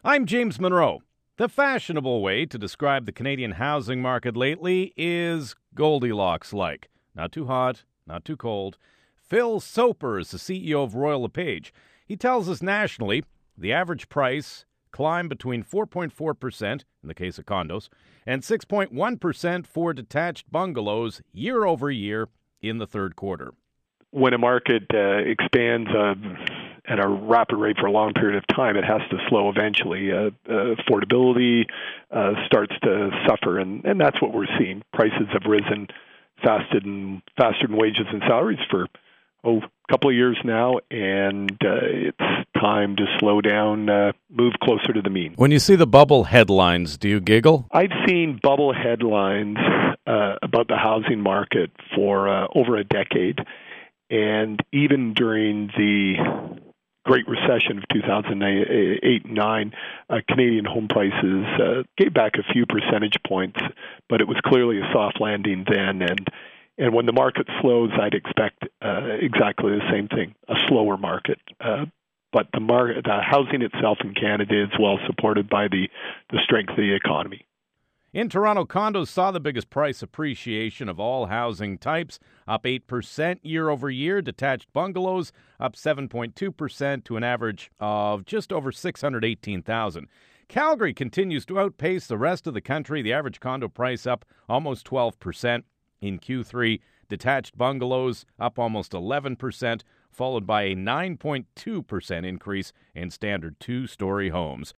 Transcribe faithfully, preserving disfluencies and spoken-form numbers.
I'm James Monroe. The fashionable way to describe the Canadian housing market lately is Goldilocks-like. Not too hot, not too cold. Phil Soper is the C E O of Royal LePage. He tells us nationally the average price climbed between four point four percent in the case of condos and six point one percent for detached bungalows year over year in the third quarter. When a market uh, expands uh, at a rapid rate for a long period of time, it has to slow eventually. Uh, uh, affordability uh, starts to suffer, and, and that's what we're seeing. Prices have risen faster than, faster than wages and salaries for oh, a couple of years now, and uh, it's time to slow down, uh, move closer to the mean. When you see the bubble headlines, do you giggle? I've seen bubble headlines uh, about the housing market for uh, over a decade. And even during the Great Recession of two thousand eight and nine, uh, Canadian home prices uh, gave back a few percentage points, but it was clearly a soft landing then. And and when the market slows, I'd expect uh, exactly the same thing, a slower market. Uh, but the, mar- the housing itself in Canada is well supported by the, the strength of the economy. In Toronto, condos saw the biggest price appreciation of all housing types, up eight percent year over year. Detached bungalows up seven point two percent to an average of just over six hundred eighteen thousand dollars. Calgary continues to outpace the rest of the country. The average condo price up almost twelve percent in Q three. Detached bungalows up almost eleven percent, followed by a nine point two percent increase in standard two-story homes.